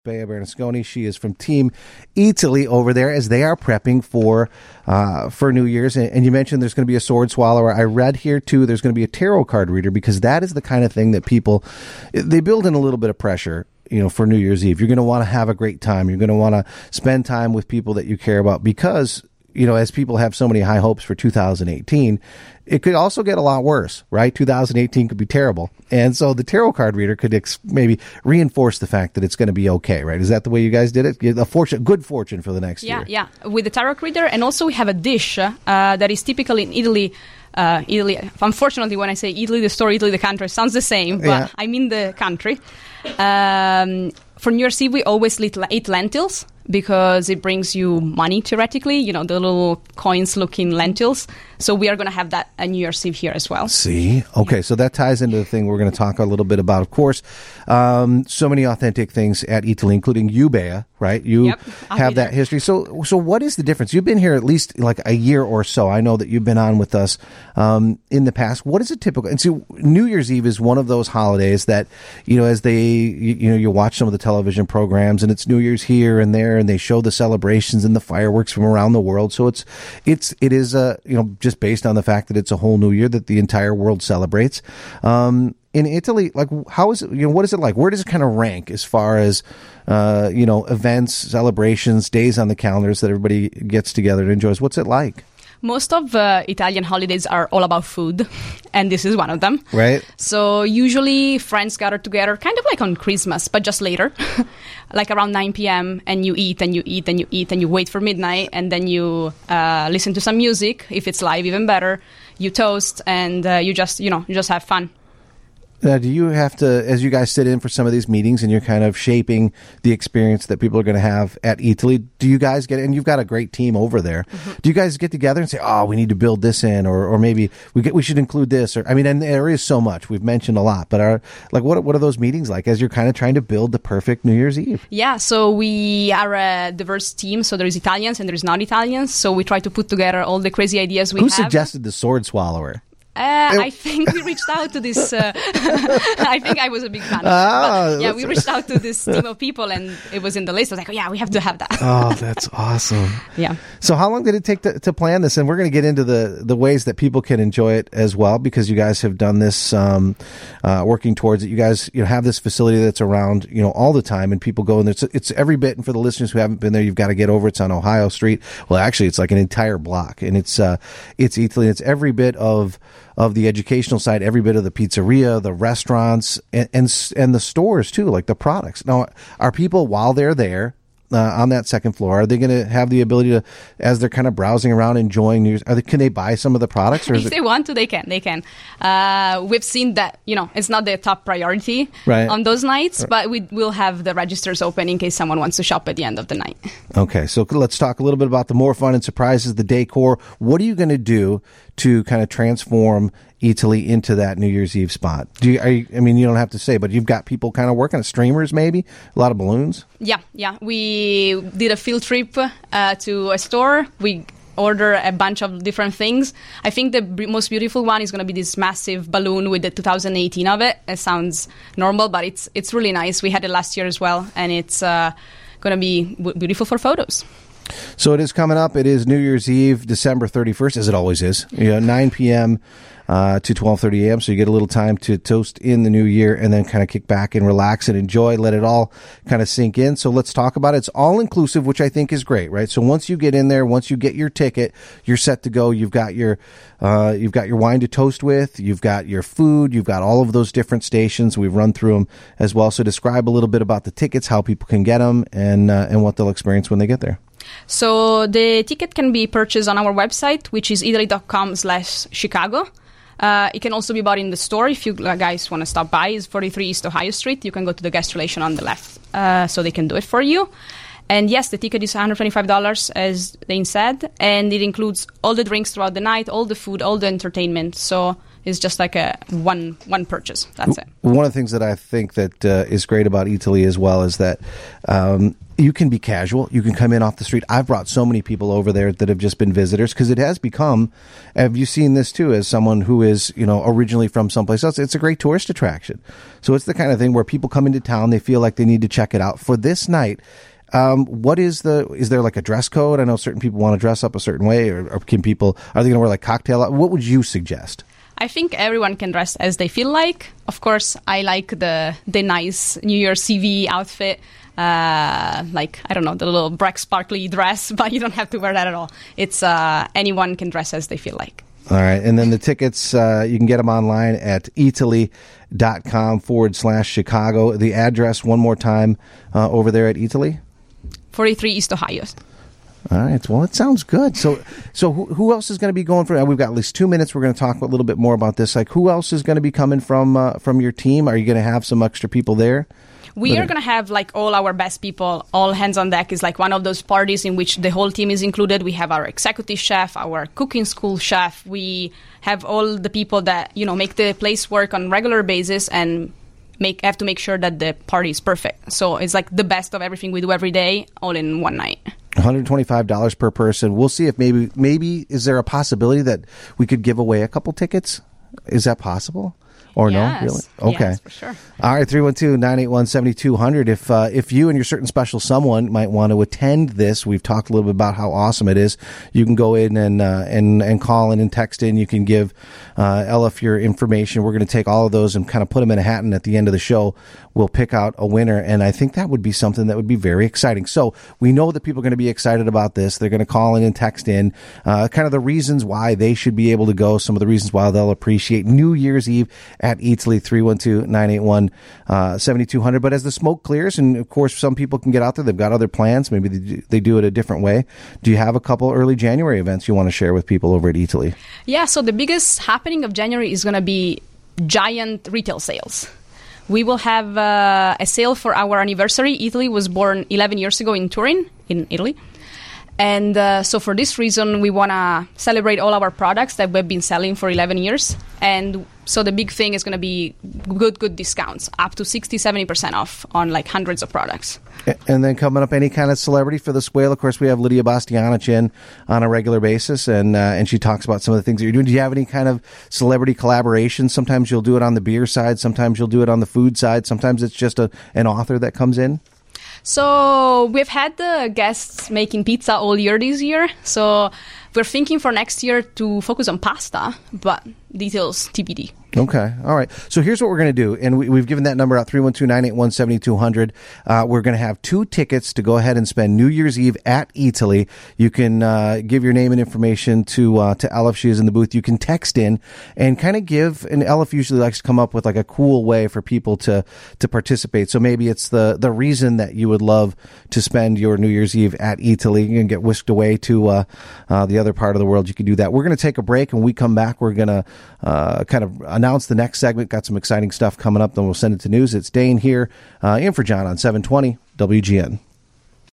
Bea Bernasconi. She is from Team Italy over there as they are prepping for New Year's. And you mentioned there's going to be a sword swallower. I read here, too, there's going to be a tarot card reader because that is the kind of thing that people, they build in a little bit of pressure, for New Year's Eve. You're going to want to have a great time. You're going to want to spend time with people that you care about because, as people have so many high hopes for 2018, it could also get a lot worse, right? 2018 could be terrible. And so the tarot card reader could maybe reinforce the fact that it's going to be okay, right? Is that the way you guys did it? Good fortune for the next year. Yeah, with the tarot reader. And also we have a dish that is typical in Italy. Italy. Unfortunately, when I say Italy, the store, Italy, the country, it sounds the same, but I mean the country. For New Year's Eve, we always eat lentils because it brings you money, theoretically, the little coins-looking lentils. So we are going to have that at New Year's Eve here as well. See? Okay, so that ties into the thing we're going to talk a little bit about. Of course, so many authentic things at Italy, including you, Bea, right? You have that history. So what is the difference? You've been here at least like a year or so. I know that you've been on with us in the past. What is a typical? And so New Year's Eve is one of those holidays that, as they, you watch some of the television programs and it's New Year's here and there and they show the celebrations and the fireworks from around the world. So it is just based on the fact that it's a whole new year that the entire world celebrates. In Italy, like, how is it, what is it like? Where does it kind of rank as far as, events, celebrations, days on the calendars that everybody gets together and enjoys? What's it like? Most of Italian holidays are all about food, and this is one of them. Right. So usually friends gather together, kind of like on Christmas, but just later, like around 9 p.m., and you eat, and you eat, and you eat, and you wait for midnight, and then you listen to some music. If it's live, even better. You toast, and you just have fun. Do you have to, as you guys sit in for some of these meetings and you're kind of shaping the experience that people are going to have at Italy, do you guys and you've got a great team over there, do you guys get together and say, oh, we need to build this in, or maybe we should include this, and there is so much, we've mentioned a lot, but what are those meetings like as you're kind of trying to build the perfect New Year's Eve? Yeah, so we are a diverse team, so there's Italians and there's not Italians, so we try to put together all the crazy ideas we have. Who suggested the sword swallower? I think we reached out to this. I think I was a big fan of it. We reached out to this team of people, and it was in the list. I was like, we have to have that. Oh, that's awesome. Yeah. So how long did it take to plan this? And we're going to get into the ways that people can enjoy it as well, because you guys have done this, working towards it. You guys have this facility that's around all the time, and people go, and it's every bit. And for the listeners who haven't been there, you've got to get over. It's on Ohio Street. Well, actually, it's like an entire block, and it's Italy. It's every bit of the educational side, every bit of the pizzeria, the restaurants, and the stores too, like the products. Now, are people, while they're there on that second floor, are they going to have the ability to, as they're kind of browsing around, enjoying news, can they buy some of the products? Or if they want to, they can. We've seen that, it's not the top priority on those nights, but we will have the registers open in case someone wants to shop at the end of the night. Okay, so let's talk a little bit about the more fun and surprises, the decor. What are you going to do to kind of transform Italy into that New Year's Eve spot? You don't have to say, but you've got people kind of working on streamers, maybe a lot of balloons. Yeah. We did a field trip to a store. We order a bunch of different things. I think the most beautiful one is going to be this massive balloon with the 2018 of it. It sounds normal, but it's really nice. We had it last year as well, and it's going to be beautiful for photos. So it is coming up. It is New Year's Eve, December 31st, as it always is. 9 p.m. To 12:30 a.m. So you get a little time to toast in the new year and then kind of kick back and relax and enjoy, let it all kind of sink in. So let's talk about it. It's all inclusive, which I think is great, right? So once you get in there, once you get your ticket, you're set to go. You've got your wine to toast with. You've got your food. You've got all of those different stations. We've run through them as well. So describe a little bit about the tickets, how people can get them, and what they'll experience when they get there. So the ticket can be purchased on our website, which is italy.com/Chicago. It can also be bought in the store if you guys want to stop by. It's 43 East Ohio Street. You can go to the guest relation on the left, so they can do it for you. And yes, the ticket is $125, as Dane said, and it includes all the drinks throughout the night, all the food, all the entertainment. So it's just like a one purchase. That's it. One of the things that I think that is great about Italy as well is that You can be casual. You can come in off the street. I've brought so many people over there that have just been visitors because it has become, have you seen this too, as someone who is, originally from someplace else? It's a great tourist attraction. So it's the kind of thing where people come into town, they feel like they need to check it out. For this night, is there like a dress code? I know certain people want to dress up a certain way, or are they going to wear like cocktail? What would you suggest? I think everyone can dress as they feel like. Of course, I like the nice New Year's Eve outfit. Like, I don't know, the little black sparkly dress, but you don't have to wear that at all. It's anyone can dress as they feel like. All right. And then the tickets, you can get them online at Eataly.com/Chicago. The address one more time over there at Eataly? 43 East Ohio. All right. Well, it sounds good. So who else is going to be going for? We've got at least 2 minutes. We're going to talk a little bit more about this. Like, who else is going to be coming from your team? Are you going to have some extra people there? We are going to have like all our best people, all hands on deck. Is like one of those parties in which the whole team is included. We have our executive chef, our cooking school chef. We have all the people that, make the place work on a regular basis and have to make sure that the party is perfect. So it's like the best of everything we do every day, all in one night. $125 per person. We'll see if maybe is there a possibility that we could give away a couple tickets? Is that possible? Or yes. No? Really? Okay. Yes, for sure. All right, 312-981-7200. If you and your certain special someone might want to attend this, we've talked a little bit about how awesome it is. You can go in and call in and text in. You can give Elif your information. We're going to take all of those and kind of put them in a hat, and at the end of the show, we'll pick out a winner. And I think that would be something that would be very exciting. So we know that people are going to be excited about this. They're going to call in and text in kind of the reasons why they should be able to go, some of the reasons why they'll appreciate New Year's Eve at Eataly, 312-981-7200. But as the smoke clears, and of course some people can get out there, they've got other plans, maybe they do it a different way. Do you have a couple early January events you want to share with people over at Eataly? Yeah, so the biggest happening of January is going to be giant retail sales. We will have a sale for our anniversary. Eataly was born 11 years ago in Turin, in Italy. And so for this reason, we want to celebrate all our products that we've been selling for 11 years. And so the big thing is going to be good discounts, up to 60-70% off on like hundreds of products. And then coming up, any kind of celebrity for the Squeal. Of course, we have Lydia Bastianich in on a regular basis, and she talks about some of the things that you're doing. Do you have any kind of celebrity collaboration? Sometimes you'll do it on the beer side. Sometimes you'll do it on the food side. Sometimes it's just an author that comes in. So we've had the guests making pizza all year this year. So we're thinking for next year to focus on pasta, but details TBD. Okay. All right. So here's what we're going to do. And we've given that number out, 312-981-7200. We're going to have 2 tickets to go ahead and spend New Year's Eve at Eataly. You can give your name and information to Elif. She is in the booth. You can text in and kind of give, and Elif usually likes to come up with like a cool way for people to participate. So maybe it's the reason that you would love to spend your New Year's Eve at Eataly. You can get whisked away to the other part of the world. You can do that. We're going to take a break, and when we come back, we're going to kind of announce the next segment. Got some exciting stuff coming up. Then we'll send it to news. It's Dane here in for John on 720 WGN.